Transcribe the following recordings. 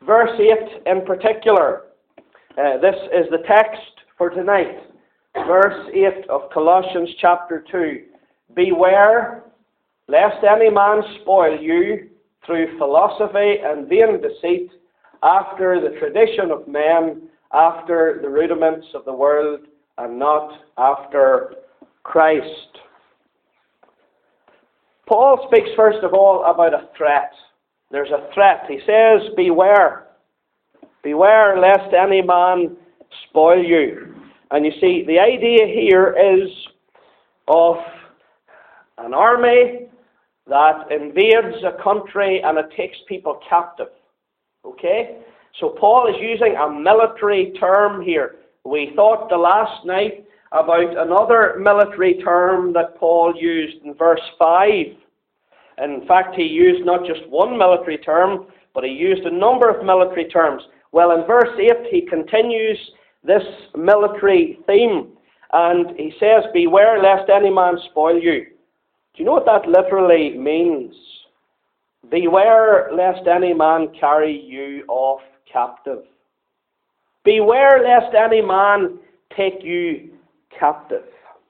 verse 8 in particular. This is the text for tonight. Verse 8 of Colossians chapter 2. Beware lest any man spoil you through philosophy and vain deceit, after the tradition of men, after the rudiments of the world, and not after Christ. Paul speaks first of all about a threat. There's a threat. He says, beware. Beware lest any man spoil you. And you see, the idea here is of an army that invades a country and it takes people captive. Okay? So Paul is using a military term here. We thought the last night about another military term that Paul used in verse 5. In fact, he used not just one military term, but he used a number of military terms. Well, in verse 8, he continues this military theme, and he says, beware lest any man spoil you. Do you know what that literally means? Beware lest any man carry you off captive. Beware lest any man take you captive.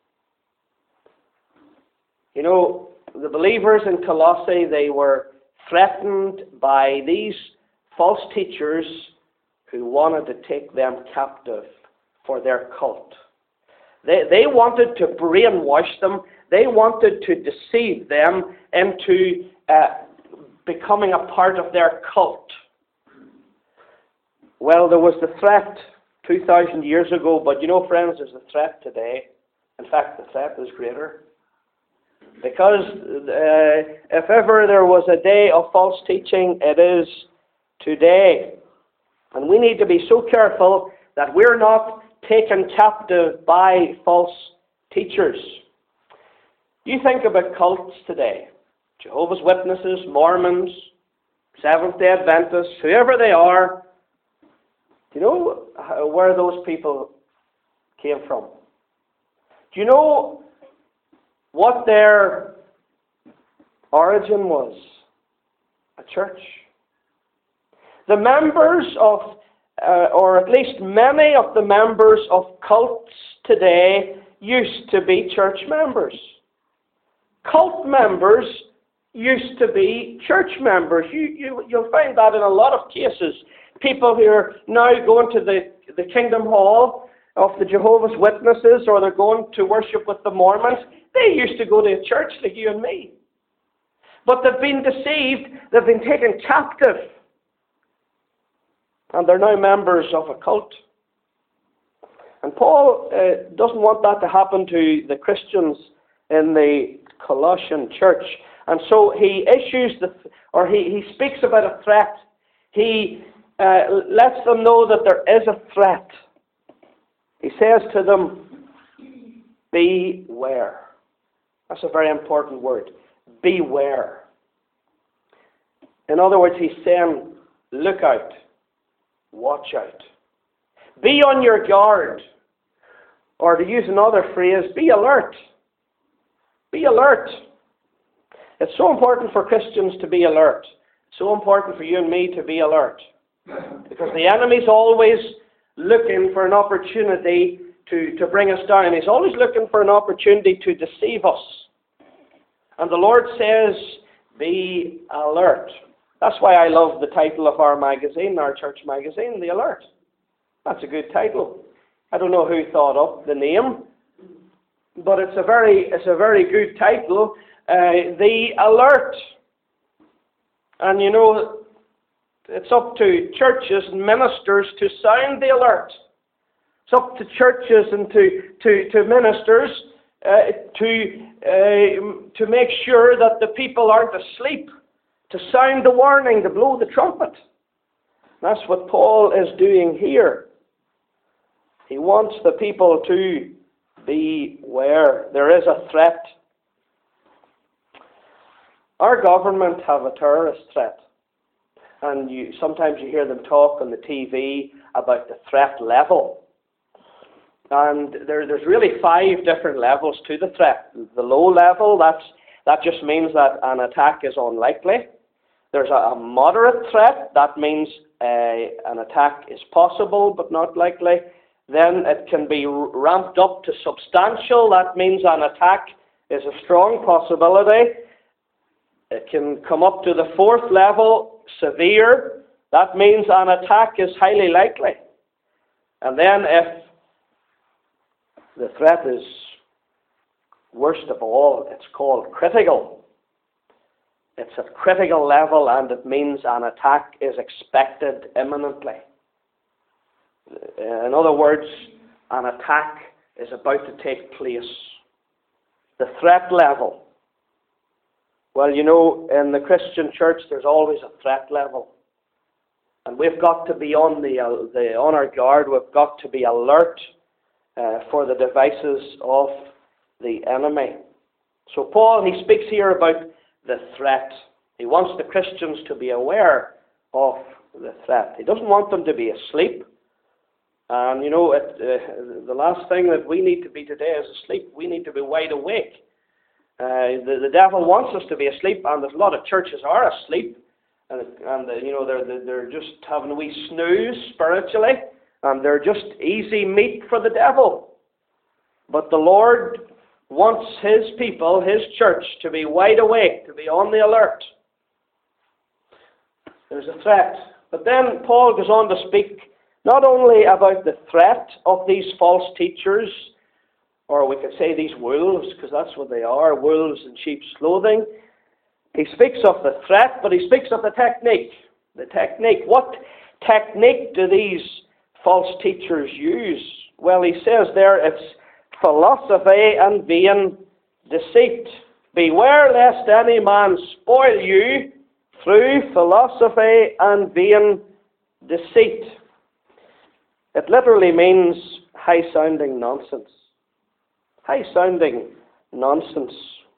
You know, the believers in Colossae, they were threatened by these false teachers who wanted to take them captive for their cult. They wanted to brainwash them. They wanted to deceive them into becoming a part of their cult. Well, there was the threat 2,000 years ago, but you know, friends, there's a threat today. In fact, the threat is greater. Because if ever there was a day of false teaching, it is today. And we need to be so careful that we're not taken captive by false teachers. You think about cults today. Jehovah's Witnesses, Mormons, Seventh-day Adventists, whoever they are. Do you know where those people came from? Do you know what their origin was? A church. The members of, or at least many of the members of cults today used to be church members. Cult members used to be church members. You'll find that in a lot of cases. People who are now going to the Kingdom Hall of the Jehovah's Witnesses, or they're going to worship with the Mormons, they used to go to a church like you and me. But they've been deceived, they've been taken captive, and they're now members of a cult. And Paul doesn't want that to happen to the Christians in the Colossian church. And so he issues he speaks about a threat. He lets them know that there is a threat. He says to them, beware. That's a very important word. Beware. In other words, he's saying, look out. Watch out. Be on your guard. Or to use another phrase, be alert. Be alert. It's so important for Christians to be alert. So important for you and me to be alert. Because the enemy's always looking for an opportunity to bring us down. He's always looking for an opportunity to deceive us. And the Lord says, be alert. That's why I love the title of our magazine, our church magazine, The Alert. That's a good title. I don't know who thought up the name, but it's a very good title. The Alert. And you know, it's up to churches and ministers to sound the alert. It's up to churches and to ministers to make sure that the people aren't asleep, to sound the warning, to blow the trumpet. That's what Paul is doing here. He wants the people to beware. There is a threat. Our government have a terrorist threat. And sometimes you hear them talk on the TV about the threat level. And there's really 5 different levels to the threat. The low level, that just means that an attack is unlikely. There's a moderate threat. That means an attack is possible but not likely. Then it can be ramped up to substantial. That means an attack is a strong possibility. It can come up to the fourth level, severe. That means an attack is highly likely. And then if the threat is worst of all, it's called critical. It's at critical level, and it means an attack is expected imminently. In other words, an attack is about to take place. The threat level. Well, you know, in the Christian church, there's always a threat level. And we've got to be on our guard. We've got to be alert for the devices of the enemy. So Paul, he speaks here about the threat. He wants the Christians to be aware of the threat. He doesn't want them to be asleep. And you know, the last thing that we need to be today is asleep. We need to be wide awake. The devil wants us to be asleep, and there's a lot of churches are asleep, and you know, they're just having a wee snooze spiritually, and they're just easy meat for the devil. But the Lord wants His people, His church, to be wide awake, to be on the alert. There's a threat. But then Paul goes on to speak not only about the threat of these false teachers, or we could say these wolves, because that's what they are, wolves in sheep's clothing. He speaks of the threat, but he speaks of the technique. The technique. What technique do these false teachers use? Well, he says there it's philosophy and vain deceit. Beware lest any man spoil you through philosophy and vain deceit. It literally means high-sounding nonsense. High-sounding nonsense.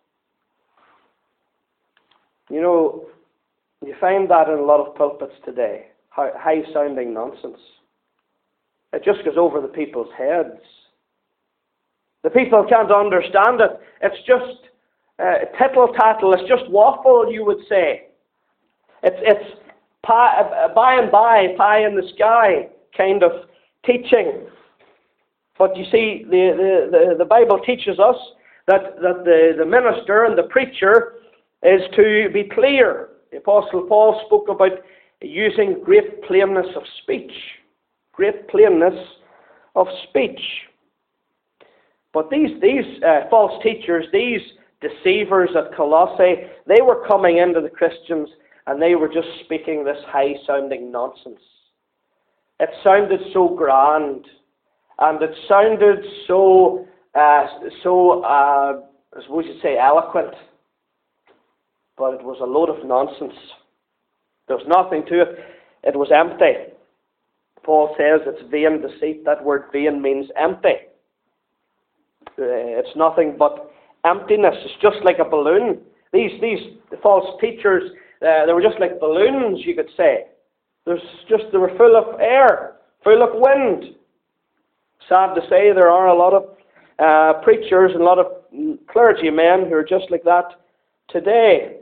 You know, you find that in a lot of pulpits today. High-sounding nonsense. It just goes over the people's heads. The people can't understand it. It's just tittle-tattle. It's just waffle, you would say. It's by and by, pie in the sky kind of teaching. But you see, the Bible teaches us that the minister and the preacher is to be clear. The Apostle Paul spoke about using great plainness of speech. Great plainness of speech. But these false teachers, these deceivers at Colossae, they were coming into the Christians and they were just speaking this high-sounding nonsense. It sounded so grand, and it sounded so I suppose you'd say eloquent, but it was a load of nonsense. There was nothing to it. It was empty. Paul says it's vain deceit. That word vain means empty. It's nothing but emptiness. It's just like a balloon. These false teachers, they were just like balloons, you could say. They were full of air, full of wind. Sad to say, there are a lot of preachers and a lot of clergymen who are just like that today.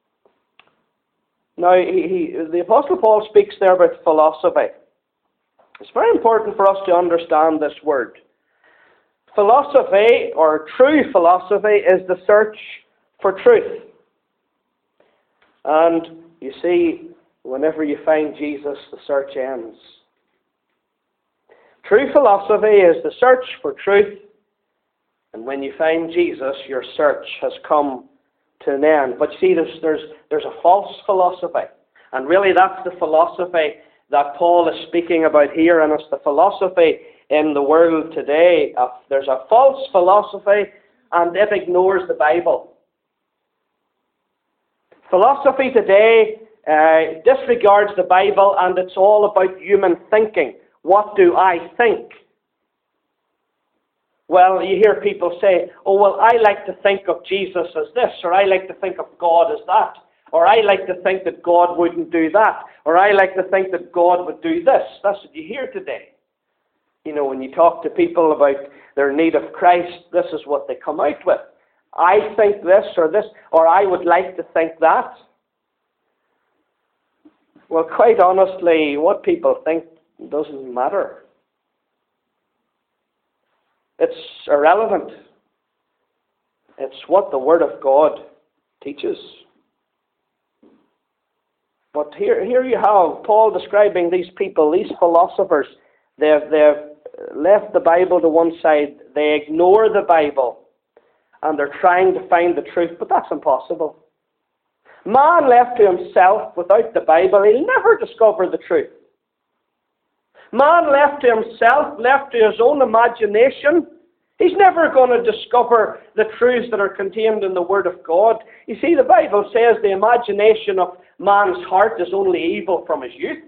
Now, the Apostle Paul speaks there about philosophy. It's very important for us to understand this word. Philosophy, or true philosophy, is the search for truth. And you see, whenever you find Jesus, the search ends. True philosophy is the search for truth. And when you find Jesus, your search has come to an end. But you see, there's a false philosophy. And really that's the philosophy that Paul is speaking about here. And it's the philosophy in the world today. There's a false philosophy and it ignores the Bible. Philosophy today disregards the Bible, and it's all about human thinking. What do I think? Well, you hear people say, oh, well, I like to think of Jesus as this, or I like to think of God as that, or I like to think that God wouldn't do that, or I like to think that God would do this. That's what you hear today. You know, when you talk to people about their need of Christ, this is what they come out with. I think this, or I would like to think that. Well, quite honestly, what people think doesn't matter. It's irrelevant. It's what the Word of God teaches. But here you have Paul describing these people, these philosophers. They've left the Bible to one side. They ignore the Bible. And they're trying to find the truth, but that's impossible. Man left to himself without the Bible, he'll never discover the truth. Man left to himself, left to his own imagination, he's never going to discover the truths that are contained in the Word of God. You see, the Bible says the imagination of man's heart is only evil from his youth.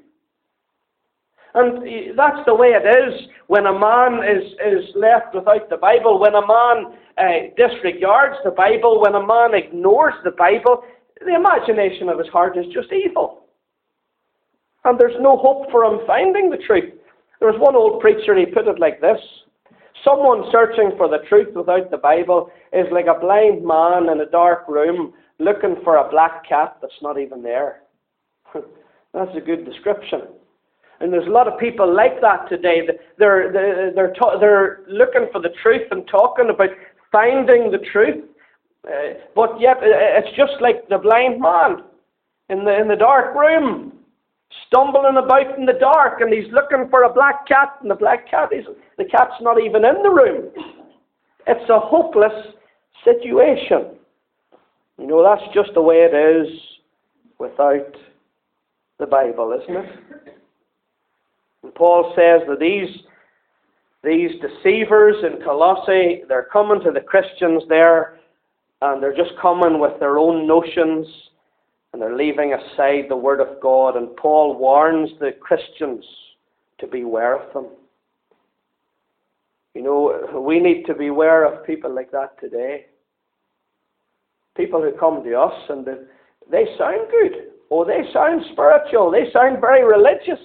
And that's the way it is when a man is left without the Bible, when a man disregards the Bible, when a man ignores the Bible, the imagination of his heart is just evil. And there's no hope for him finding the truth. There was one old preacher, he put it like this: someone searching for the truth without the Bible is like a blind man in a dark room looking for a black cat that's not even there. That's a good description. And there's a lot of people like that today. They're looking for the truth and talking about finding the truth. But yet it's just like the blind man in the dark room, stumbling about in the dark, and he's looking for a black cat, and the cat's not even in the room. It's a hopeless situation. You know, that's just the way it is without the Bible, isn't it? And Paul says that these deceivers in Colossae, they're coming to the Christians there, and they're just coming with their own notions, and they're leaving aside the Word of God. And Paul warns the Christians to beware of them. You know, we need to beware of people like that today. People who come to us and they sound good. Oh, they sound spiritual. They sound very religious.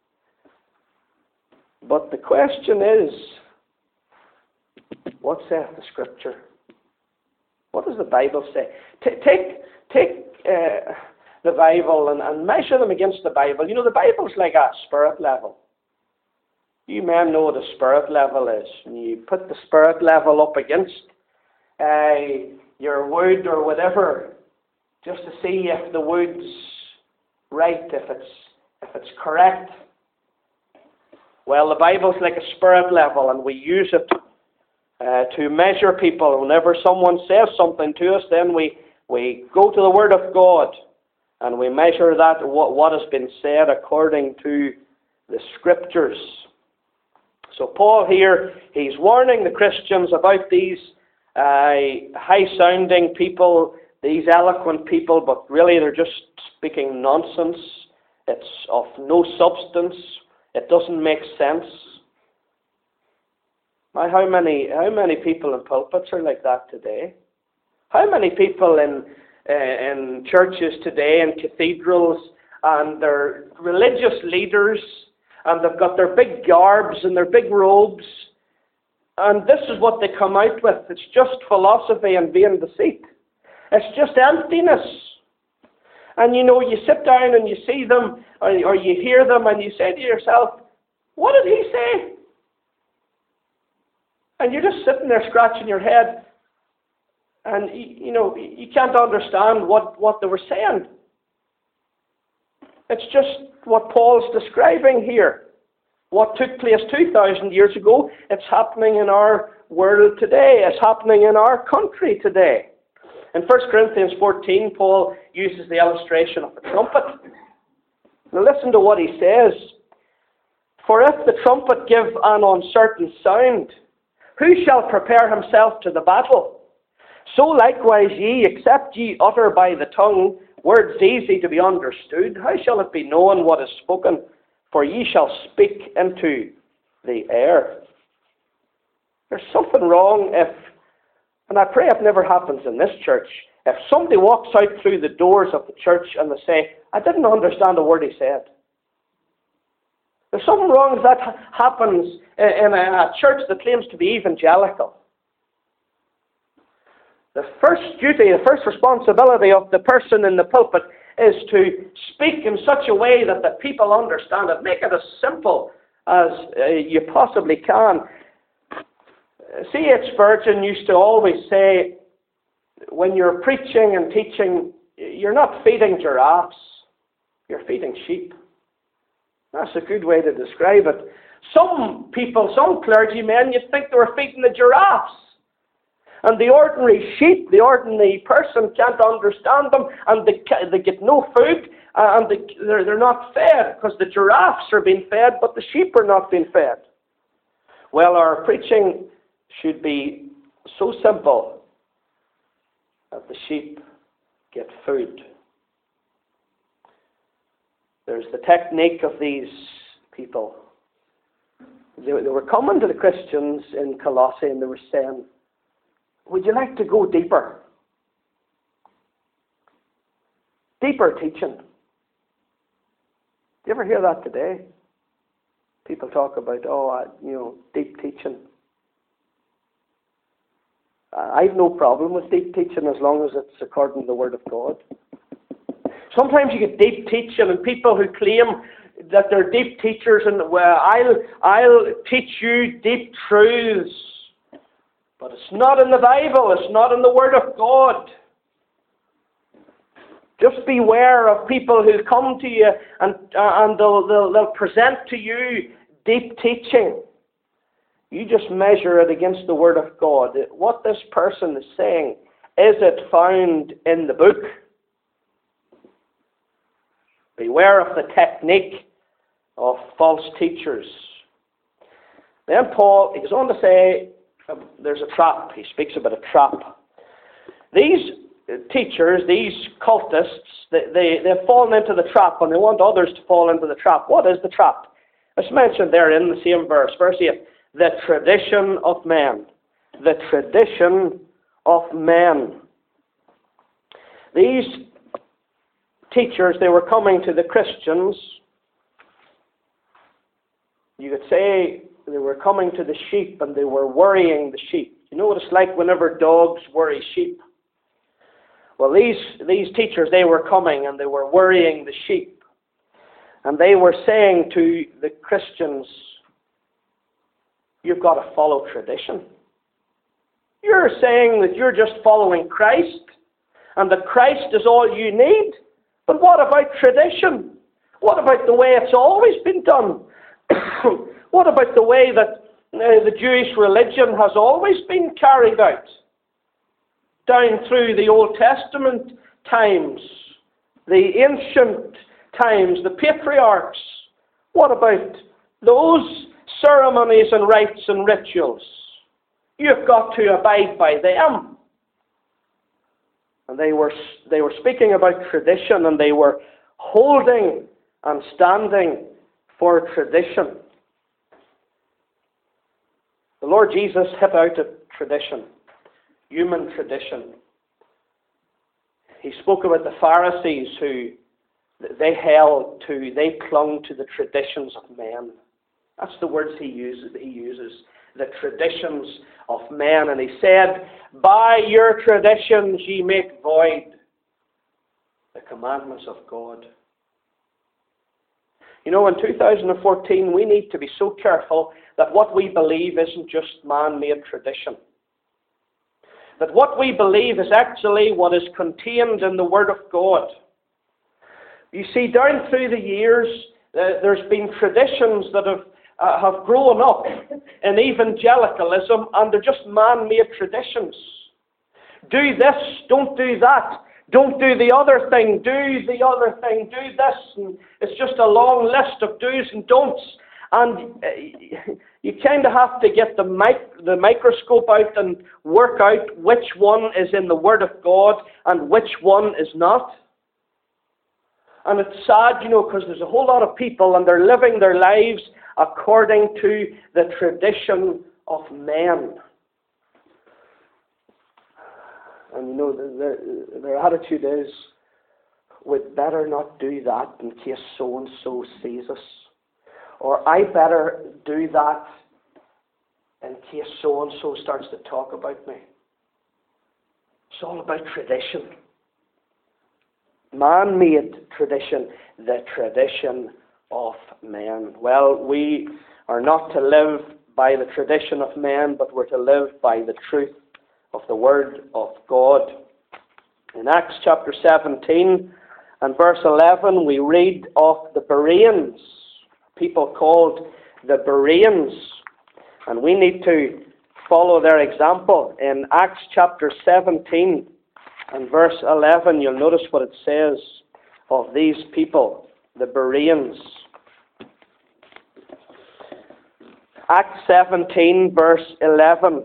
But the question is, what saith the Scripture? What does the Bible say? Take the Bible and measure them against the Bible. You know, the Bible's like a spirit level. You men know what a spirit level is. And you put the spirit level up against your wood or whatever, just to see if the wood's right, if it's correct. Well, the Bible's like a spirit level, and we use it to measure people. Whenever someone says something to us, then we go to the Word of God, and we measure that, what has been said according to the Scriptures. So Paul here, he's warning the Christians about these high-sounding people, these eloquent people, but really they're just speaking nonsense. It's of no substance. It doesn't make sense. How many people in pulpits are like that today? How many people in churches today, in cathedrals, and they're religious leaders, and they've got their big garbs and their big robes, and this is what they come out with. It's just philosophy and vain deceit. It's just emptiness. And you know, you sit down and you see them, or you hear them, and you say to yourself, what did he say? And you're just sitting there scratching your head, and you know, you can't understand what they were saying. It's just what Paul's describing here. What took place 2,000 years ago, it's happening in our world today. It's happening in our country today. In 1 Corinthians 14, Paul uses the illustration of the trumpet. Now listen to what he says. For if the trumpet give an uncertain sound, who shall prepare himself to the battle? So likewise ye, except ye utter by the tongue words easy to be understood, how shall it be known what is spoken? For ye shall speak into the air. There's something wrong if, and I pray it never happens in this church, if somebody walks out through the doors of the church and they say, I didn't understand a word he said. There's something wrong if that happens in a church that claims to be evangelical. The first duty, the first responsibility of the person in the pulpit is to speak in such a way that the people understand it. Make it as simple as you possibly can. C.H. Spurgeon used to always say, when you're preaching and teaching, you're not feeding giraffes, you're feeding sheep. That's a good way to describe it. Some people, some clergymen, you'd think they were feeding the giraffes. And the ordinary sheep, the ordinary person can't understand them, and they get no food, and they're not fed, because the giraffes are being fed, but the sheep are not being fed. Well, our preaching should be so simple that the sheep get food. There's the technique of these people. They were coming to the Christians in Colossae and they were saying, would you like to go deeper? Deeper teaching. Do you ever hear that today? People talk about, deep teaching. I've no problem with deep teaching as long as it's according to the Word of God. Sometimes you get deep teaching and people who claim that they're deep teachers and, well, I'll teach you deep truths. But it's not in the Bible. It's not in the Word of God. Just beware of people who come to you and they'll present to you deep teaching. You just measure it against the Word of God. What this person is saying, is it found in the book? Beware of the technique of false teachers. Then Paul, he goes on to say, there's a trap. He speaks about a trap. These teachers, these cultists, they've fallen into the trap and they want others to fall into the trap. What is the trap? It's mentioned there in the same verse, verse 8. The tradition of men. The tradition of men. These teachers, they were coming to the Christians. You could say they were coming to the sheep and they were worrying the sheep. You know what it's like whenever dogs worry sheep? Well, these teachers, they were coming and they were worrying the sheep. And they were saying to the Christians, you've got to follow tradition. You're saying that you're just following Christ and that Christ is all you need. But what about tradition? What about the way it's always been done? What about the way that the Jewish religion has always been carried out? Down through the Old Testament times, the ancient times, the patriarchs. What about those ceremonies and rites and rituals? You've got to abide by them. And they were speaking about tradition, and they were holding and standing for tradition. The Lord Jesus hit out at tradition, human tradition. He spoke about the Pharisees who they clung to the traditions of men. That's the words he uses. The traditions of men. And he said, by your traditions ye make void the commandments of God. You know, in 2014, we need to be so careful that what we believe isn't just man-made tradition. That what we believe is actually what is contained in the Word of God. You see, down through the years, there's been traditions that have grown up in evangelicalism, and they're just man-made traditions. Do this, don't do that. Don't do the other thing, do the other thing, do this. And it's just a long list of do's and don'ts. And you kind of have to get the microscope out and work out which one is in the Word of God and which one is not. And it's sad, you know, because there's a whole lot of people and they're living their lives according to the tradition of men. And you know, their attitude is, we'd better not do that in case so-and-so sees us. Or I better do that in case so-and-so starts to talk about me. It's all about tradition. man-made tradition, the tradition of men. Well, we are not to live by the tradition of men, but we're to live by the truth of the Word of God. In Acts chapter 17 and verse 11, we read of the Bereans, people called the Bereans, and we need to follow their example. In Acts chapter 17 and verse 11, you'll notice what it says of these people, the Bereans. Acts 17 verse 11.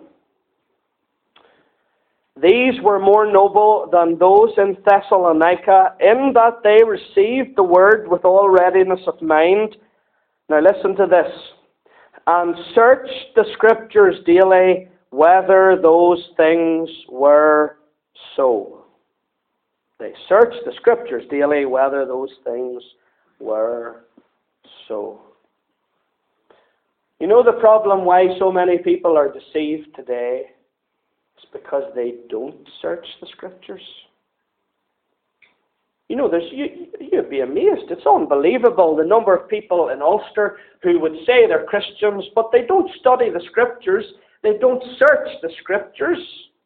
These were more noble than those in Thessalonica, in that they received the word with all readiness of mind. Now listen to this. And searched the Scriptures daily whether those things were so. They searched the Scriptures daily whether those things were so. You know the problem why so many people are deceived today? It's because they don't search the Scriptures. You know, you'd be amazed. It's unbelievable the number of people in Ulster who would say they're Christians, but they don't study the Scriptures. They don't search the Scriptures.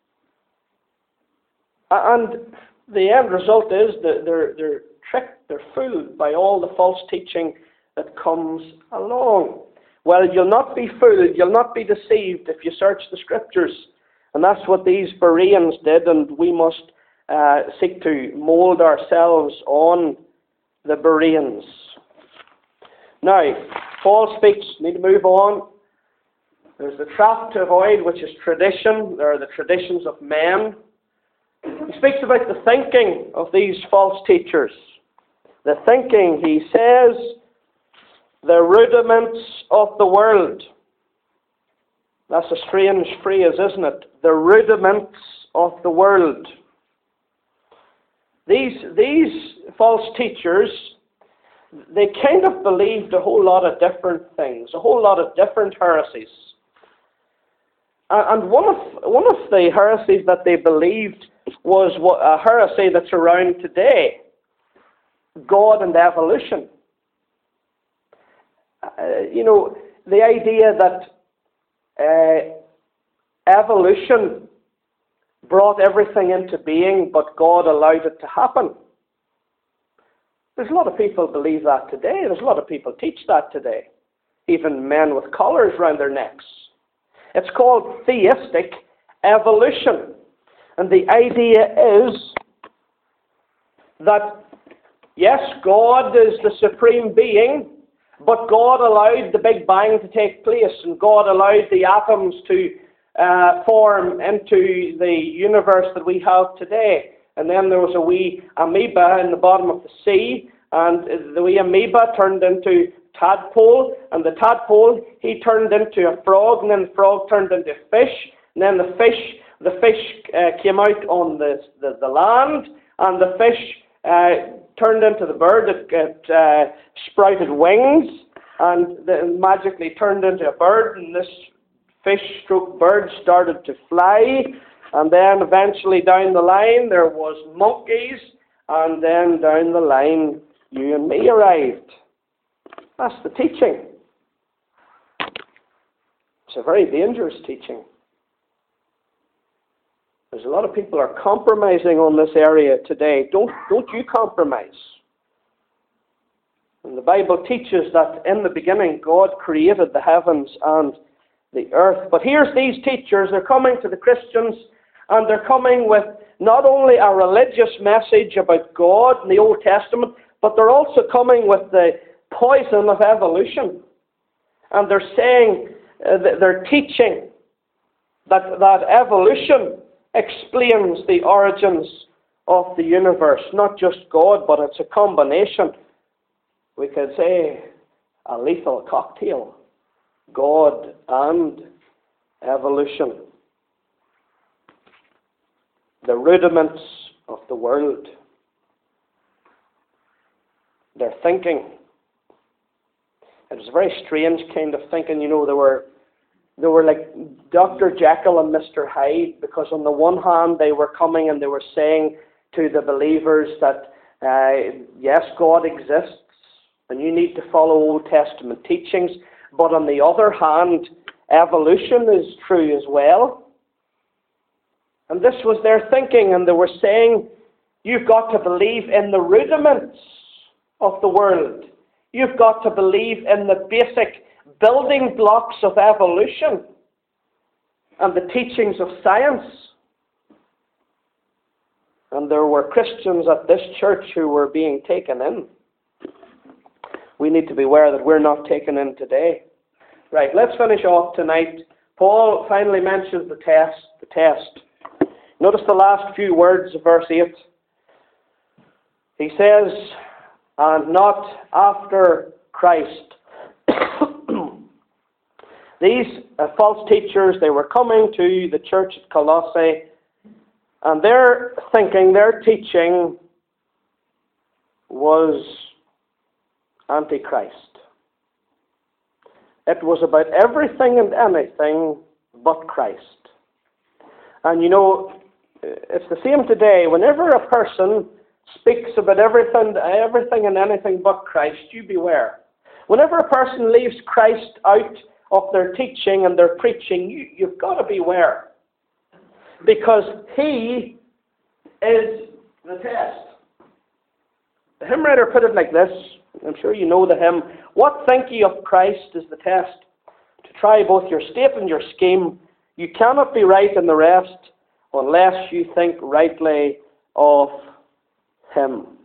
And the end result is that they're tricked, they're fooled by all the false teaching that comes along. Well, you'll not be fooled, you'll not be deceived if you search the Scriptures. And that's what these Bereans did, and we must seek to mould ourselves on the Bereans. Now, Paul speaks, need to move on. There's the trap to avoid, which is tradition. There are the traditions of men. He speaks about the thinking of these false teachers. The thinking, he says, the rudiments of the world. That's a strange phrase, isn't it? The rudiments of the world. These false teachers, they kind of believed a whole lot of different things, a whole lot of different heresies. And one of the heresies that they believed was a heresy that's around today: God and evolution. You know, the idea that evolution brought everything into being, but God allowed it to happen. There's a lot of people believe that today. There's a lot of people teach that today. Even men with collars round their necks. It's called theistic evolution. And the idea is that, yes, God is the supreme being, but God allowed the Big Bang to take place, and God allowed the atoms to form into the universe that we have today. And then there was a wee amoeba in the bottom of the sea, and the wee amoeba turned into tadpole, and the tadpole, he turned into a frog, and then the frog turned into a fish, and then the fish came out on the land, and the fish turned into the bird. It sprouted wings, and then magically turned into a bird, and this fish/bird started to fly, and then eventually down the line there was monkeys, and then down the line you and me arrived. That's the teaching. It's a very dangerous teaching. There's a lot of people are compromising on this area today. Don't you compromise. And the Bible teaches that in the beginning God created the heavens and the earth. But here's these teachers, they're coming to the Christians, and they're coming with not only a religious message about God in the Old Testament, but they're also coming with the poison of evolution. And they're saying, they're teaching that evolution explains the origins of the universe. Not just God, but it's a combination. We could say a lethal cocktail. God and evolution. The rudiments of the world. Their thinking. It was a very strange kind of thinking. You know, they were like Dr. Jekyll and Mr. Hyde, because on the one hand they were coming and they were saying to the believers that Yes, God exists, and you need to follow Old Testament teachings, but on the other hand, evolution is true as well. And this was their thinking, and they were saying, you've got to believe in the rudiments of the world. You've got to believe in the basic building blocks of evolution and the teachings of science. And there were Christians at this church who were being taken in. We need to be aware that we're not taken in today. Right, let's finish off tonight. Paul finally mentions the test. Notice the last few words of verse 8. He says, and not after Christ. These false teachers, they were coming to the church at Colossae, and their thinking, their teaching was Antichrist. It was about everything and anything but Christ. And you know, it's the same today. Whenever a person speaks about everything and anything but Christ, you beware. Whenever a person leaves Christ out of their teaching and their preaching, you've got to beware. Because He is the test. The hymn writer put it like this. I'm sure you know the hymn. What think ye of Christ is the test? To try both your state and your scheme. You cannot be right in the rest unless you think rightly of Him.